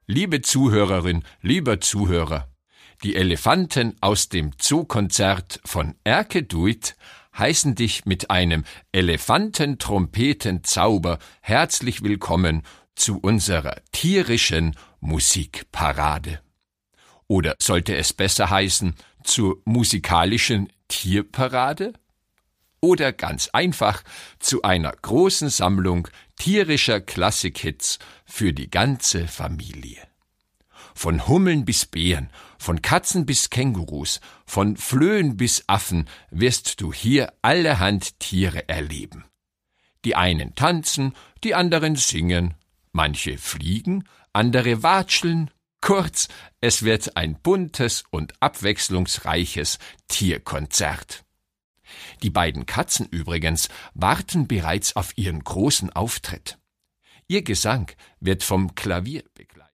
Liebe Zuhörerin, lieber Zuhörer, die Elefanten aus dem Zookonzert von Erke Duit heißen dich mit einem Elefantentrompetenzauber herzlich willkommen zu unserer tierischen Musikparade. Oder sollte es besser heißen, zur musikalischen Tierparade? Oder ganz einfach zu einer großen Sammlung tierischer Klassikhits für die ganze Familie. Von Hummeln bis Bären, von Katzen bis Kängurus, von Flöhen bis Affen wirst du hier allerhand Tiere erleben. Die einen tanzen, die anderen singen, manche fliegen, andere watscheln. Kurz, es wird ein buntes und abwechslungsreiches Tierkonzert. Die beiden Katzen übrigens warten bereits auf ihren großen Auftritt. Ihr Gesang wird vom Klavier begleitet.